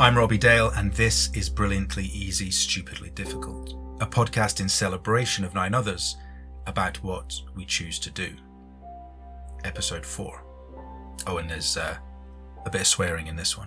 I'm Robbie Dale, and this is Brilliantly Easy, Stupidly Difficult, a podcast in celebration of 9 others about what we choose to do. Episode 4. Oh, and there's a bit of swearing in this one.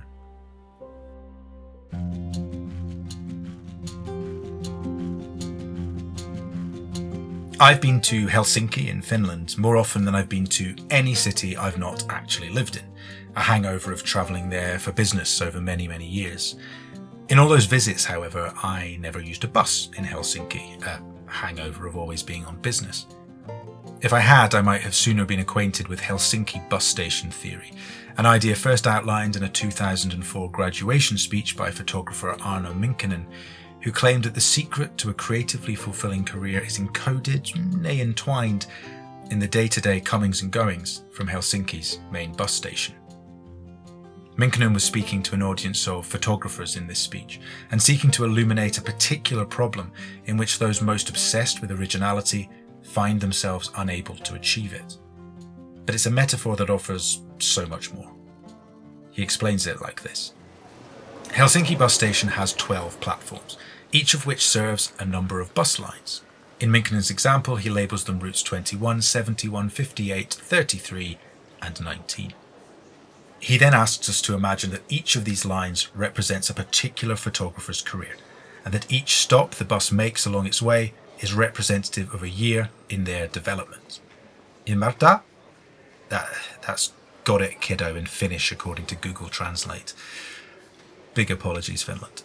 I've been to Helsinki in Finland more often than I've been to any city I've not actually lived in, a hangover of travelling there for business over many, many years. In all those visits, however, I never used a bus in Helsinki, a hangover of always being on business. If I had, I might have sooner been acquainted with Helsinki bus station theory, an idea first outlined in a 2004 graduation speech by photographer Arno Minkkinen, who claimed that the secret to a creatively fulfilling career is encoded, nay entwined, in the day-to-day comings and goings from Helsinki's main bus station. Minkkinen was speaking to an audience of photographers in this speech, and seeking to illuminate a particular problem in which those most obsessed with originality find themselves unable to achieve it. But it's a metaphor that offers so much more. He explains it like this. Helsinki bus station has 12 platforms, each of which serves a number of bus lines. In Minkkinen's example, he labels them routes 21, 71, 58, 33, and 19. He then asks us to imagine that each of these lines represents a particular photographer's career, and that each stop the bus makes along its way is representative of a year in their development. Ymmärtää? That's got it, kiddo, in Finnish, according to Google Translate. Big apologies, Finland.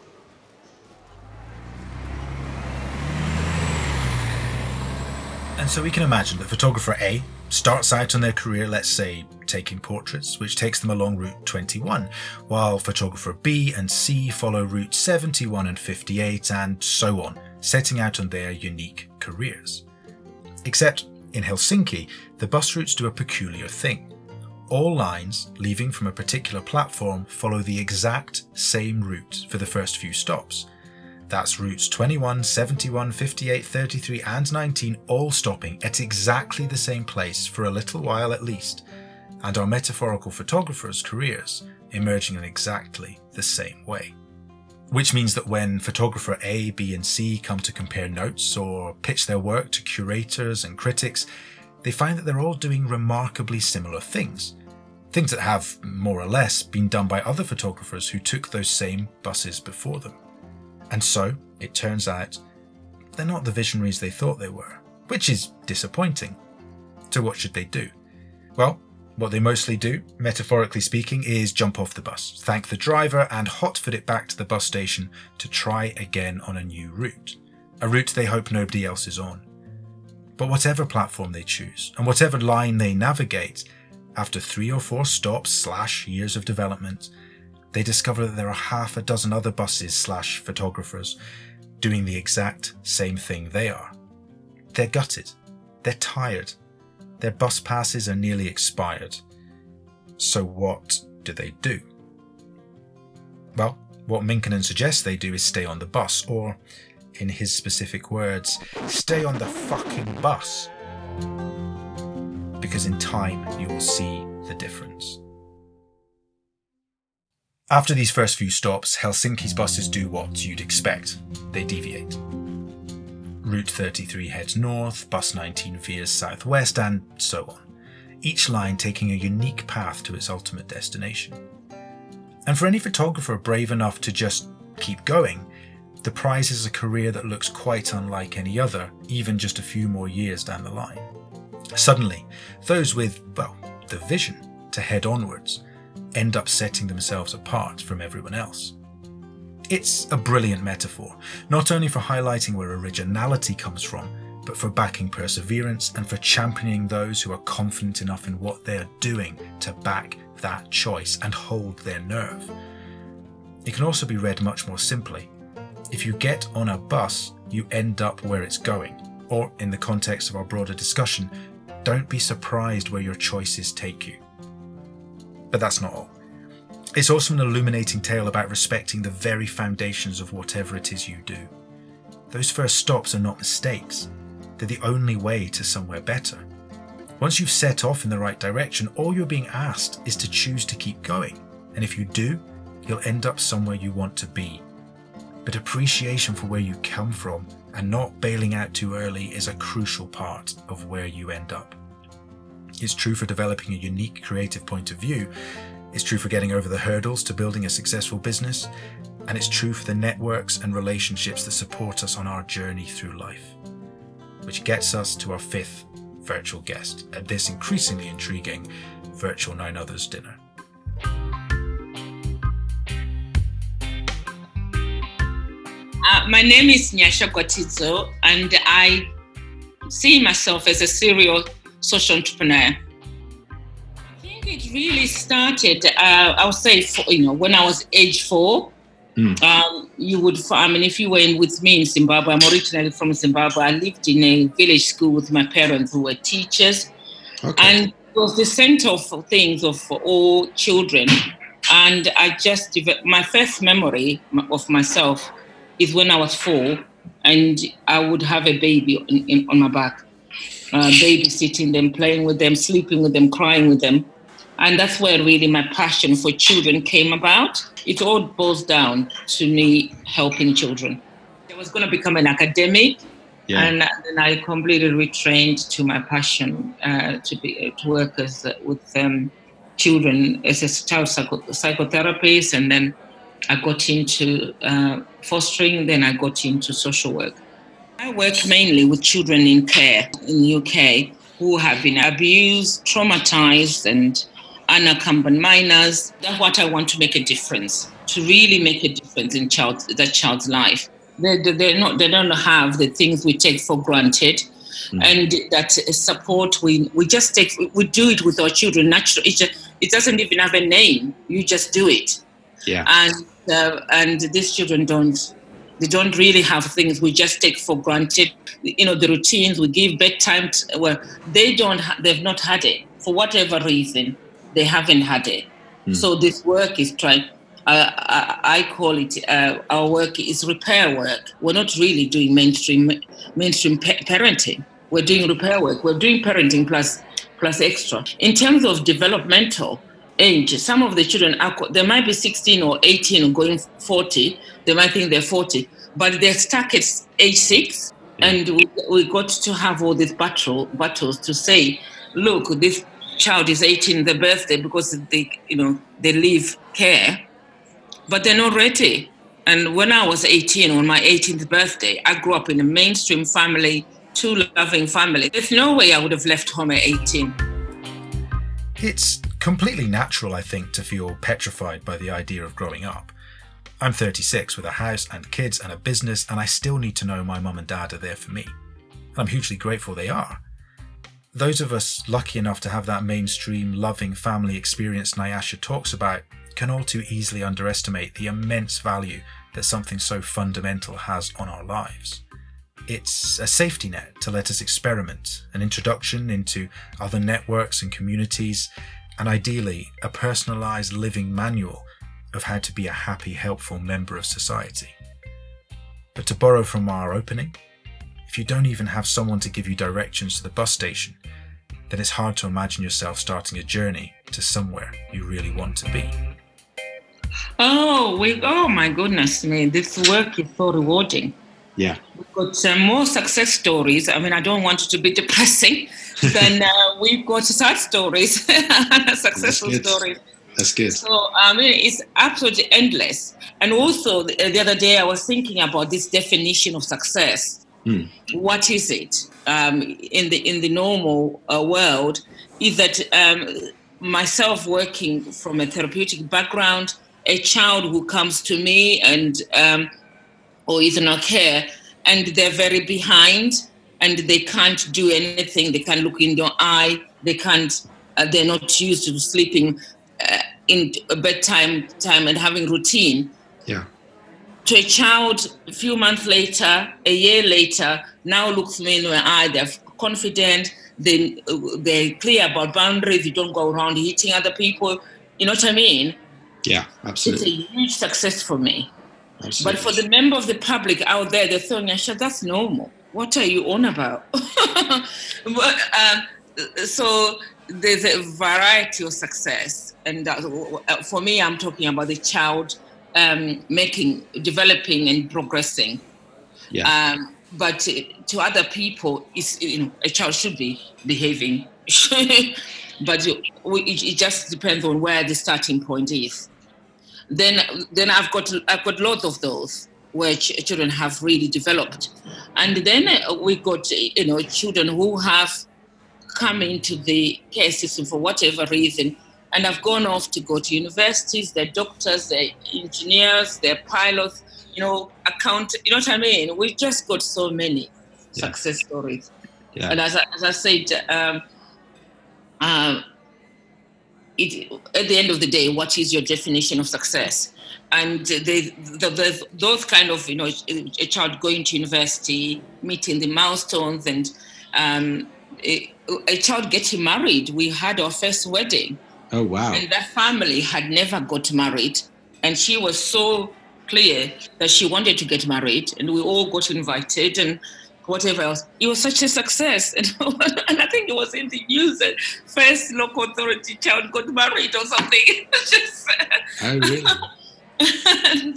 And so we can imagine that photographer A starts out on their career, let's say, taking portraits, which takes them along route 21, while photographer B and C follow route 71 and 58, and so on, setting out on their unique careers. Except, in Helsinki, the bus routes do a peculiar thing. All lines leaving from a particular platform follow the exact same route for the first few stops. That's routes 21, 71, 58, 33 and 19 all stopping at exactly the same place for a little while at least, and our metaphorical photographers' careers emerging in exactly the same way. Which means that when photographer A, B and C come to compare notes or pitch their work to curators and critics, they find that they're all doing remarkably similar things. Things that have, more or less, been done by other photographers who took those same buses before them. And so, it turns out, they're not the visionaries they thought they were, which is disappointing. So what should they do? Well, what they mostly do, metaphorically speaking, is jump off the bus, thank the driver and hotfoot it back to the bus station to try again on a new route. A route they hope nobody else is on. But whatever platform they choose, and whatever line they navigate, after 3 or 4 stops / years of development, they discover that there are half a dozen other buses / photographers doing the exact same thing they are. They're gutted. They're tired. Their bus passes are nearly expired. So what do they do? Well, what Minkkinen suggests they do is stay on the bus, or, in his specific words, stay on the fucking bus. Because in time you will see the difference. After these first few stops, Helsinki's buses do what you'd expect. They deviate. Route 33 heads north, bus 19 veers southwest, and so on, each line taking a unique path to its ultimate destination. And for any photographer brave enough to just keep going, the prize is a career that looks quite unlike any other, even just a few more years down the line. Suddenly, those with, well, the vision to head onwards end up setting themselves apart from everyone else. It's a brilliant metaphor, not only for highlighting where originality comes from, but for backing perseverance and for championing those who are confident enough in what they are doing to back that choice and hold their nerve. It can also be read much more simply. If you get on a bus, you end up where it's going, or in the context of our broader discussion, don't be surprised where your choices take you. But that's not all. It's also an illuminating tale about respecting the very foundations of whatever it is you do. Those first stops are not mistakes. They're the only way to somewhere better. Once you've set off in the right direction, all you're being asked is to choose to keep going. And if you do, you'll end up somewhere you want to be. But appreciation for where you come from and not bailing out too early is a crucial part of where you end up. It's true for developing a unique creative point of view. It's true for getting over the hurdles to building a successful business. And it's true for the networks and relationships that support us on our journey through life. Which gets us to our fifth virtual guest at this increasingly intriguing virtual 9 Others dinner. My name is Nyasha Gwatidzo, and I see myself as a serial social entrepreneur. I think it really started, I would say, when I was age 4. You would, if you were with me in Zimbabwe, I'm originally from Zimbabwe. I lived in a village school with my parents who were teachers. Okay. And it was the center of things of all children. And I just developed, my first memory of myself is when I was 4, and I would have a baby on my back, babysitting them, playing with them, sleeping with them, crying with them. And that's where really my passion for children came about. It all boils down to me helping children. I was going to become an academic, and then I completely retrained to my passion to work with children as a child psychotherapist, and then I got into fostering, then I got into social work. I work mainly with children in care in the UK who have been abused, traumatized, and unaccompanied minors. That's what I want to make a difference, to really make a difference in that child's life. They don't have the things we take for granted, and that support we do it with our children naturally. It doesn't even have a name. You just do it. Yeah. And these children don't really have things we just take for granted. The routines we give, bedtime, they've not had it for whatever reason. They haven't had it. So this work is trying. I call it our work is repair work. We're not really doing mainstream parenting. We're doing repair work. We're doing parenting plus extra. In terms of developmental age, some of the children they might be 16 or 18 or going 40. They might think they're 40, but they're stuck at age 6. Yeah. And we got to have all these battles to say, look, this child is 18, their birthday, because they leave care, but they're not ready. And when I was 18, on my 18th birthday, I grew up in a mainstream family, 2 loving family. There's no way I would have left home at 18. It's completely natural, I think, to feel petrified by the idea of growing up. I'm 36 with a house and kids and a business, and I still need to know my mum and dad are there for me. I'm hugely grateful they are. Those of us lucky enough to have that mainstream, loving family experience Nyasha talks about can all too easily underestimate the immense value that something so fundamental has on our lives. It's a safety net to let us experiment, an introduction into other networks and communities, and ideally a personalised living manual of how to be a happy, helpful member of society. But to borrow from our opening, if you don't even have someone to give you directions to the bus station, then it's hard to imagine yourself starting a journey to somewhere you really want to be. Oh my goodness me, this work is so rewarding. Yeah. We've got more success stories. I mean, I don't want it to be depressing. Then we've got sad stories, successful stories. That's good. So, it's absolutely endless. And also, the other day, I was thinking about this definition of success. What is it in the normal world? Is that myself working from a therapeutic background, a child who comes to me and or is in our care, and they're very behind, and they can't do anything. They can't look in your eye. They can't. They're not used to sleeping in bedtime time and having routine. Yeah. To a child, a few months later, a year later, now looks me in my eye. They're confident. They're clear about boundaries. You don't go around hitting other people. You know what I mean? Yeah, absolutely. It's a huge success for me. Absolutely. But for the member of the public out there, they're saying, Nyasha, that's normal. What are you on about? So there's a variety of success. And for me, I'm talking about the child developing and progressing. Yeah. But to other people, a child should be behaving. But it just depends on where the starting point is. Then I've got lots of those where children have really developed, and then we got children who have come into the care system for whatever reason, and have gone off to go to universities. They're doctors, they're engineers, they're pilots, account. You know what I mean? We've just got so many success stories. Yeah. And as I said, at the end of the day, what is your definition of success? And there's those kind of, a child going to university, meeting the milestones, and a child getting married. We had our first wedding. Oh, wow. And that family had never got married. And she was so clear that she wanted to get married, and we all got invited and whatever else. It was such a success. And I think it was in the news that first local authority child got married or something. Oh, really? and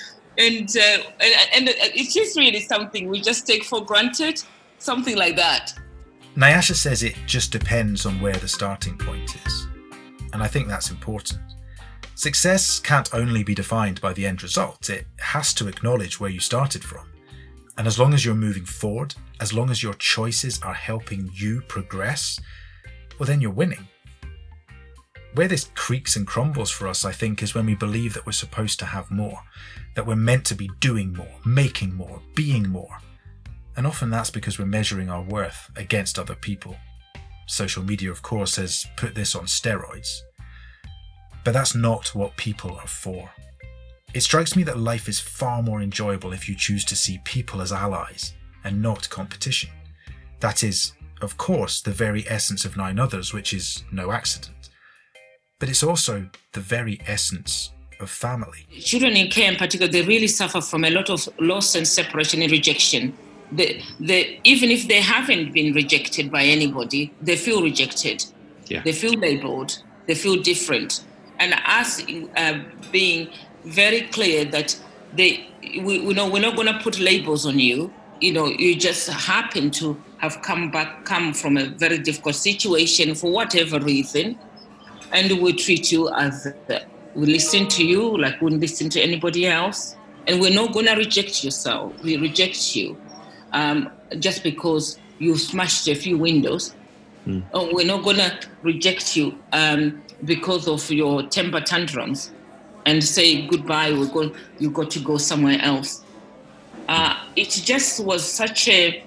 it is really something we just take for granted, something like that. Nyasha says it just depends on where the starting point is. And I think that's important. Success can't only be defined by the end result. It has to acknowledge where you started from. And as long as you're moving forward, as long as your choices are helping you progress, well, then you're winning. Where this creaks and crumbles for us, I think, is when we believe that we're supposed to have more, that we're meant to be doing more, making more, being more. And often that's because we're measuring our worth against other people. Social media, of course, has put this on steroids. But that's not what people are for. It strikes me that life is far more enjoyable if you choose to see people as allies and not competition. That is, of course, the very essence of 9others, which is no accident. But it's also the very essence of family. Children in care in particular, they really suffer from a lot of loss and separation and rejection. Even if they haven't been rejected by anybody, they feel rejected. Yeah. They feel labeled. They feel different. And us being very clear that we're not going to put labels on you. You just happen to have come from a very difficult situation for whatever reason, and we treat you as we listen to you like we listen to anybody else, and we're not going to reject yourself. We reject you just because you smashed a few windows. Or we're not going to reject you because of your temper tantrums and say goodbye. You got to go somewhere else. It just was such a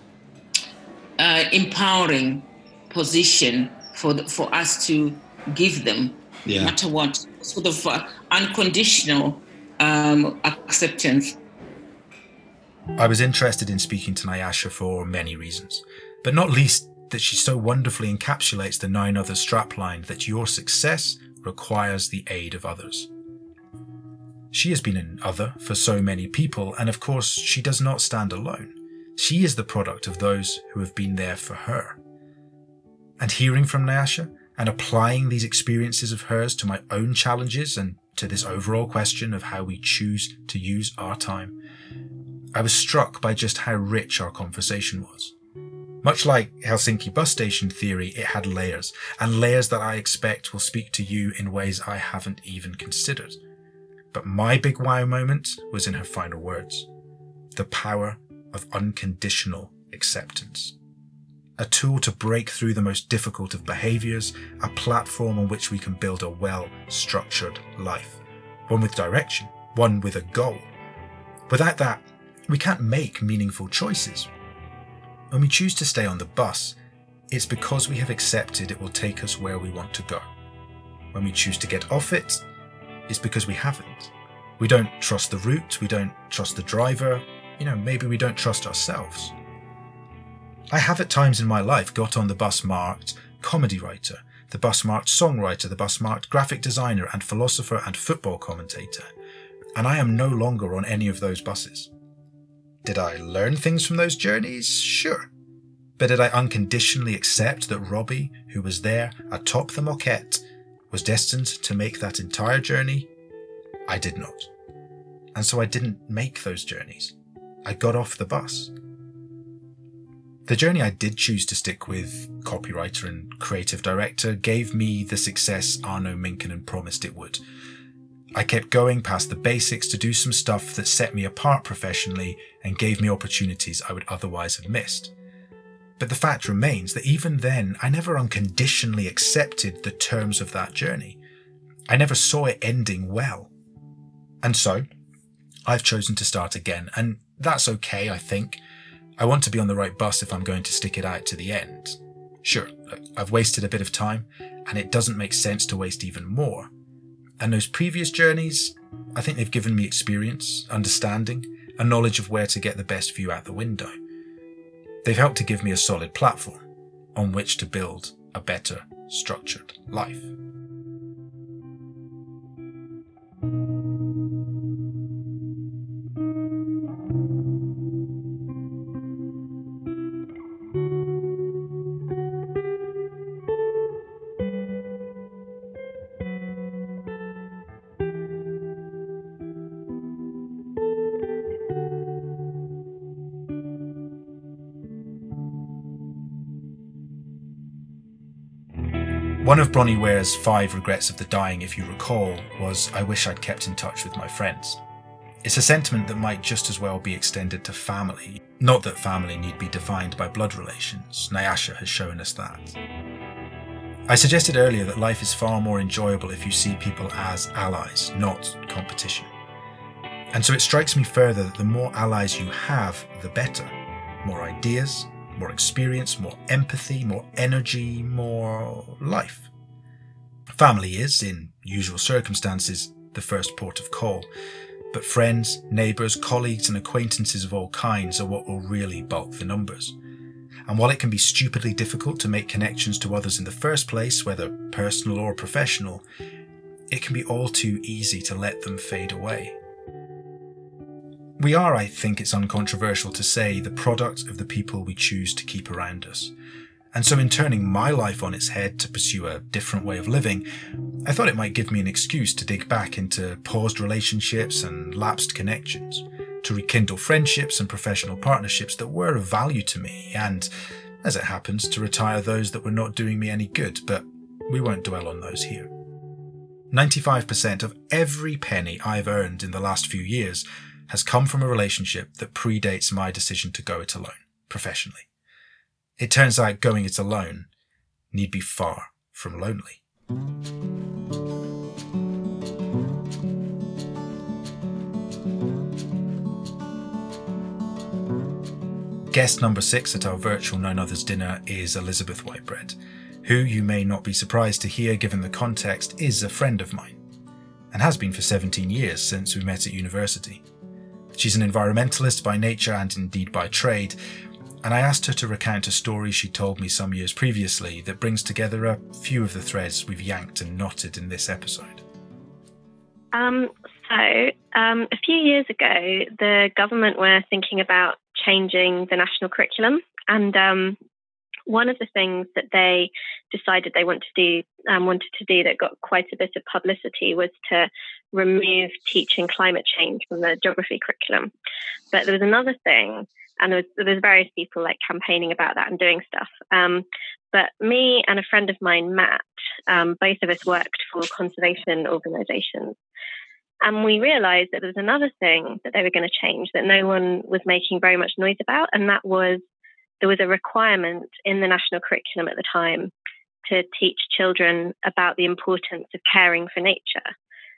empowering position for us to give them, no matter what, sort of unconditional acceptance. I was interested in speaking to Nyasha for many reasons, but not least that she so wonderfully encapsulates the 9others strapline that your success requires the aid of others. She has been an other for so many people, and of course she does not stand alone. She is the product of those who have been there for her. And hearing from Nyasha and applying these experiences of hers to my own challenges and to this overall question of how we choose to use our time, I was struck by just how rich our conversation was. Much like Helsinki bus station theory, it had layers, and layers that I expect will speak to you in ways I haven't even considered. But my big wow moment was in her final words. The power of unconditional acceptance. A tool to break through the most difficult of behaviours, a platform on which we can build a well-structured life. One with direction, one with a goal. Without that, we can't make meaningful choices. When we choose to stay on the bus, it's because we have accepted it will take us where we want to go. When we choose to get off it, it's because we haven't. We don't trust the route, we don't trust the driver, maybe we don't trust ourselves. I have at times in my life got on the bus marked comedy writer, the bus marked songwriter, the bus marked graphic designer and philosopher and football commentator, and I am no longer on any of those buses. Did I learn things from those journeys? Sure. But did I unconditionally accept that Robbie, who was there atop the moquette, was destined to make that entire journey? I did not. And so I didn't make those journeys. I got off the bus. The journey I did choose to stick with, copywriter and creative director, gave me the success Arno Minkkinen promised it would. I kept going past the basics to do some stuff that set me apart professionally and gave me opportunities I would otherwise have missed. But the fact remains that even then, I never unconditionally accepted the terms of that journey. I never saw it ending well. And so, I've chosen to start again, and that's okay, I think. I want to be on the right bus if I'm going to stick it out to the end. Sure, I've wasted a bit of time, and it doesn't make sense to waste even more. And those previous journeys, I think they've given me experience, understanding, and knowledge of where to get the best view out the window. They've helped to give me a solid platform on which to build a better, structured life. One of Bronnie Ware's 5 regrets of the dying, if you recall, was, I wish I'd kept in touch with my friends. It's a sentiment that might just as well be extended to family. Not that family need be defined by blood relations. Nyasha has shown us that. I suggested earlier that life is far more enjoyable if you see people as allies, not competition. And so it strikes me further that the more allies you have, the better. More ideas, more experience, more empathy, more energy, more life. Family is, in usual circumstances, the first port of call. But friends, neighbours, colleagues and acquaintances of all kinds are what will really bulk the numbers. And while it can be stupidly difficult to make connections to others in the first place, whether personal or professional, it can be all too easy to let them fade away. We are, I think it's uncontroversial to say, the product of the people we choose to keep around us. And so in turning my life on its head to pursue a different way of living, I thought it might give me an excuse to dig back into paused relationships and lapsed connections, to rekindle friendships and professional partnerships that were of value to me, and, as it happens, to retire those that were not doing me any good, but we won't dwell on those here. 95% of every penny I've earned in the last few years has come from a relationship that predates my decision to go it alone, professionally. It turns out going it alone need be far from lonely. Guest number 6 at our virtual Known Others dinner is Elizabeth Whitebread, who you may not be surprised to hear given the context is a friend of mine, and has been for 17 years since we met at university. She's an environmentalist by nature and indeed by trade, and I asked her to recount a story she told me some years previously that brings together a few of the threads we've yanked and knotted in this episode. A few years ago, the government were thinking about changing the national curriculum, and one of the things that they decided they wanted to do that got quite a bit of publicity was to remove teaching climate change from the geography curriculum. But there was another thing, and there was various people like campaigning about that and doing stuff. But me and a friend of mine, Matt, both of us worked for conservation organisations. And we realised that there was another thing that they were going to change that no one was making very much noise about, and that was there was a requirement in the national curriculum at the time to teach children about the importance of caring for nature.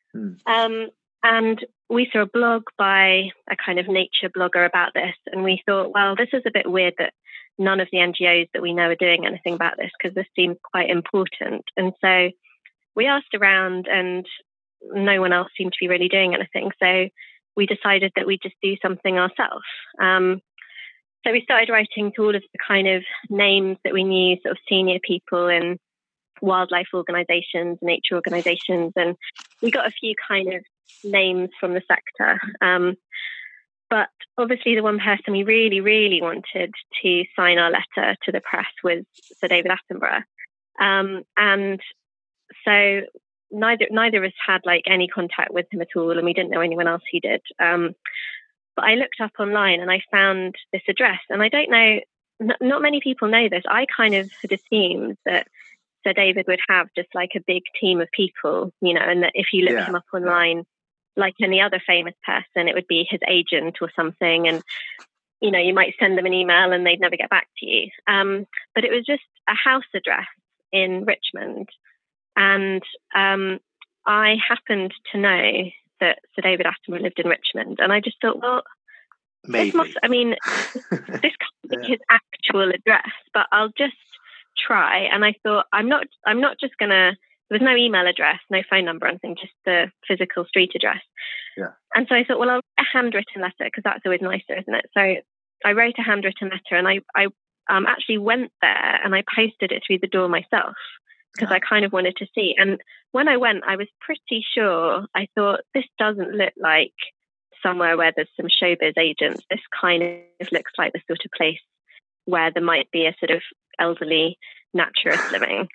And we saw a blog by a kind of nature blogger about this, and we thought, well, this is a bit weird that none of the NGOs that we know are doing anything about this, because this seems quite important. And so we asked around, and no one else seemed to be really doing anything. So we decided that we'd just do something ourselves. So we started writing to all of the kind of names that we knew, sort of senior people in wildlife organisations, nature organisations, and we got a few kind of names from the sector. But obviously the one person we really, really wanted to sign our letter to the press was Sir David Attenborough. And so neither of us had like any contact with him at all, and we didn't know anyone else who did. But I looked up online and I found this address, and I don't know, not many people know this. I kind of had assumed that Sir David would have just like a big team of people, and that if you looked him up online, like any other famous person, it would be his agent or something. And, you might send them an email and they'd never get back to you. But it was just a house address in Richmond. And I happened to know that Sir David Attenborough lived in Richmond. And I just thought, well, maybe. this can't be his actual address, but I'll just try. And I thought, I'm not just going to, there was no email address, no phone number or anything, just the physical street address. Yeah. And so I thought, well, I'll write a handwritten letter, because that's always nicer, isn't it? So I wrote a handwritten letter, and I actually went there and I posted it through the door myself, because I kind of wanted to see. And when I went, I was pretty sure, I thought, this doesn't look like somewhere where there's some showbiz agents. This kind of looks like the sort of place where there might be a sort of elderly naturist living.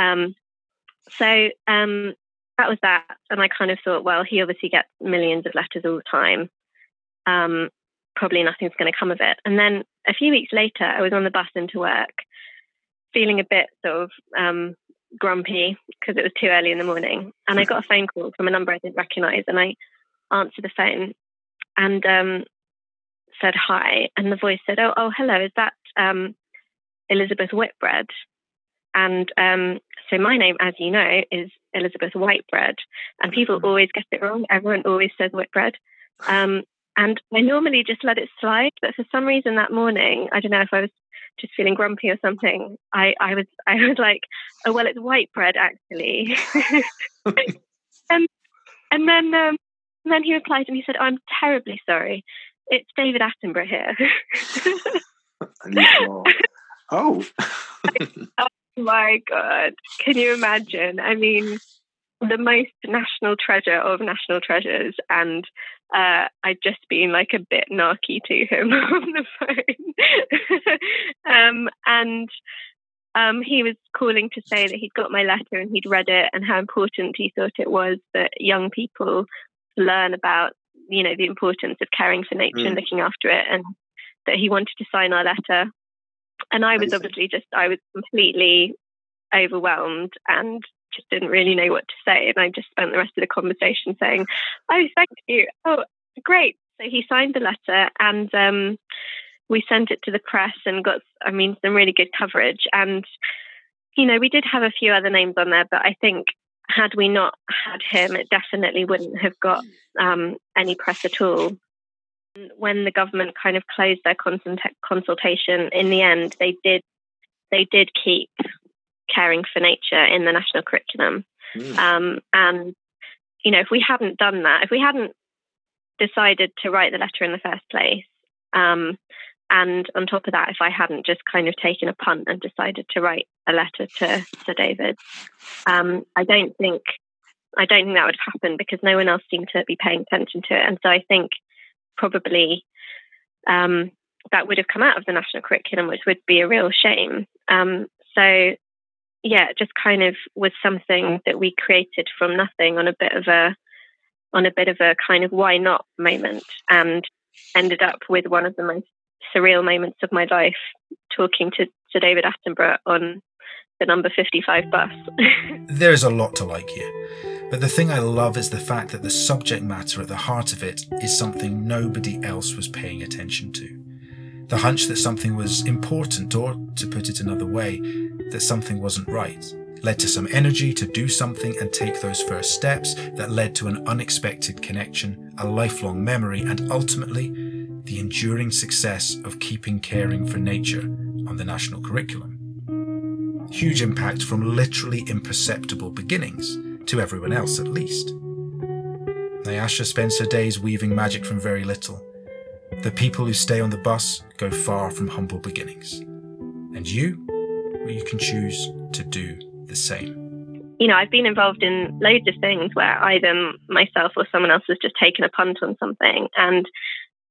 So that was that. And I kind of thought, well, he obviously gets millions of letters all the time. Probably nothing's going to come of it. And then a few weeks later, I was on the bus into work, feeling a bit sort of grumpy because it was too early in the morning. And I got a phone call from a number I didn't recognise. And I answered the phone and said hi. And the voice said, oh, hello, is that Elizabeth Whitbread? And so my name, as you know, is Elizabeth Whitebread. And people always get it wrong. Everyone always says Whitbread. And I normally just let it slide. But for some reason that morning, I don't know if I was just feeling grumpy or something, I was like, oh, well, it's Whitebread, actually. and then he replied and he said, I'm terribly sorry. It's David Attenborough here. Oh. Oh my God. Can you imagine? I mean, the most national treasure of national treasures. And I'd just been like a bit narky to him on the phone. And he was calling to say that he'd got my letter and he'd read it and how important he thought it was that young people learn about, the importance of caring for nature and looking after it, and that he wanted to sign our letter. And I was obviously I was completely overwhelmed and just didn't really know what to say. And I just spent the rest of the conversation saying, oh, thank you. Oh, great. So he signed the letter and we sent it to the press and got, some really good coverage. And, we did have a few other names on there, but I think had we not had him, it definitely wouldn't have got any press at all. When the government kind of closed their consultation, in the end, they did keep caring for nature in the national curriculum. And, if we hadn't done that, if we hadn't decided to write the letter in the first place, and on top of that, if I hadn't just kind of taken a punt and decided to write a letter to Sir David, I don't think that would have happened, because no one else seemed to be paying attention to it. And so I think probably that would have come out of the national curriculum, which would be a real shame. So yeah, it just kind of was something that we created from nothing on a bit of a kind of why not moment, and ended up with one of the most surreal moments of my life, talking to Sir David Attenborough on the number 55 bus. There's a lot to like here. But the thing I love is the fact that the subject matter at the heart of it is something nobody else was paying attention to. The hunch that something was important, or, to put it another way, that something wasn't right, led to some energy to do something and take those first steps that led to an unexpected connection, a lifelong memory, and ultimately, the enduring success of keeping caring for nature on the national curriculum. Huge impact from literally imperceptible beginnings, to everyone else at least. Nyasha spends her days weaving magic from very little. The people who stay on the bus go far from humble beginnings. And you can choose to do the same. I've been involved in loads of things where either myself or someone else has just taken a punt on something. And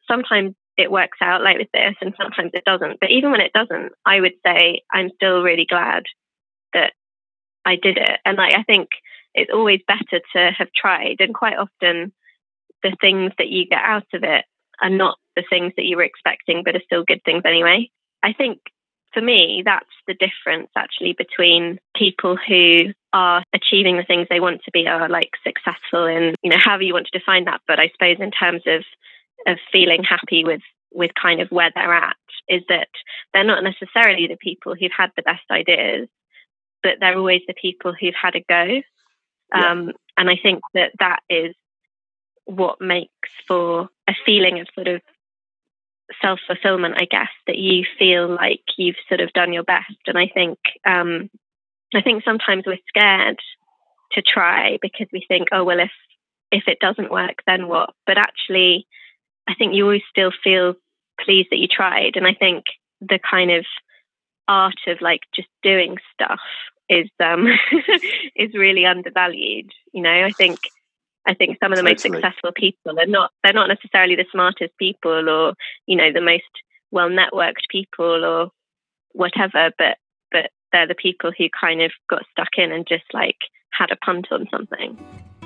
sometimes it works out like with this and sometimes it doesn't. But even when it doesn't, I would say I'm still really glad that I did it. And like, I think it's always better to have tried. And quite often the things that you get out of it are not the things that you were expecting, but are still good things anyway. I think for me, that's the difference actually between people who are achieving the things they want to be, are like successful in, you know, however you want to define that. But I suppose in terms of feeling happy with kind of where they're at, is that they're not necessarily the people who've had the best ideas, but they're always the people who've had a go. And I think that is what makes for a feeling of sort of self-fulfillment, I guess, that you feel like you've sort of done your best. And I think sometimes we're scared to try because we think, oh, well, if it doesn't work, then what? But actually, I think you always still feel pleased that you tried. And I think the kind of art of like just doing stuff is is really undervalued. You know, I think some of the most successful people they're not necessarily the smartest people or, you know, the most well networked people or whatever, but they're the people who kind of got stuck in and just like had a punt on something.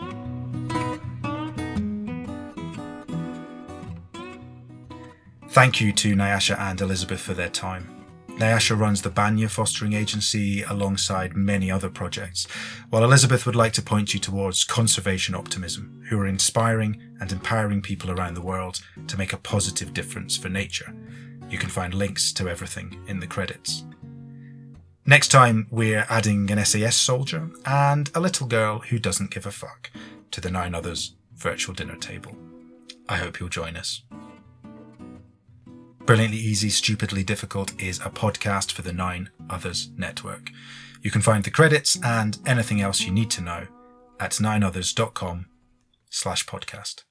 Thank you to Nyasha and Elizabeth for their time. Nyasha runs the Banya Fostering Agency alongside many other projects, while Elizabeth would like to point you towards Conservation Optimism, who are inspiring and empowering people around the world to make a positive difference for nature. You can find links to everything in the credits. Next time, we're adding an SAS soldier and a little girl who doesn't give a fuck to the 9 Others virtual dinner table. I hope you'll join us. Brilliantly Easy, Stupidly Difficult is a podcast for the 9 Others Network. You can find the credits and anything else you need to know at 9others.com/podcast.